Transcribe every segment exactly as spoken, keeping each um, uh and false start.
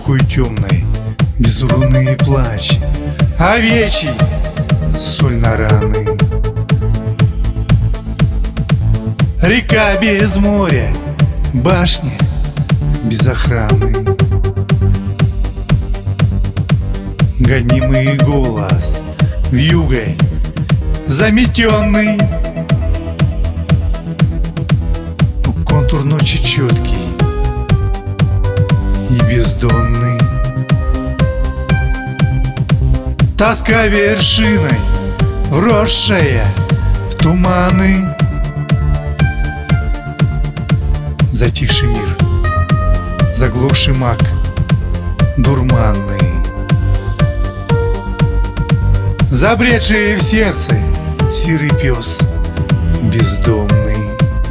глухой темной, безрунный плач, овечий соль на раны. Река без моря, башня без охраны. Гонимый голос вьюгой заметенный. Контур ночи четкий и бездонный. Тоска вершиной, вросшая в туманы. Затихший мир, заглохший мак дурманный. Забредший в сердце серый пес бездомный.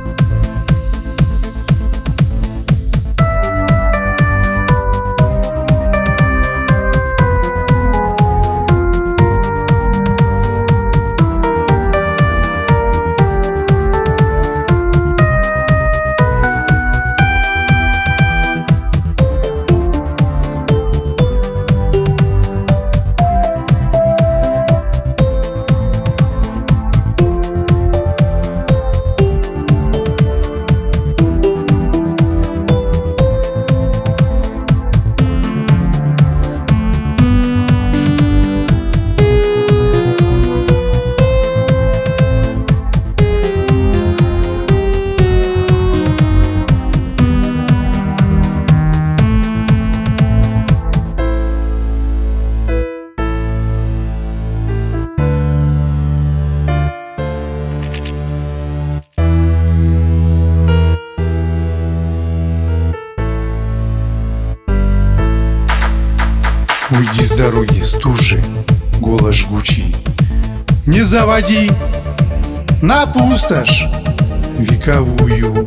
Уйди с дороги, стужи, голос жгучий. Не заводи на пустошь вековую,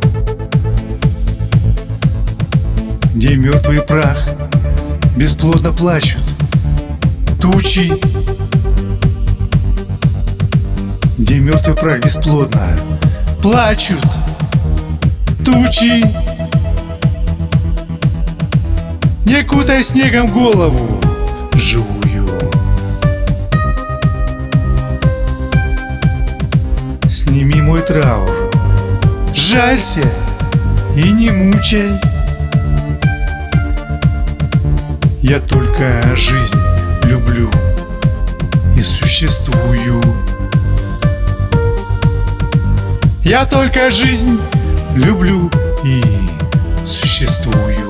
где мертвый прах бесплодно плачут тучи, где мертвый прах бесплодно плачут тучи. Не кутай снегом голову живую. Сними мой траур, жалься и не мучай. Я только жизнь люблю и существую. Я только жизнь люблю и существую.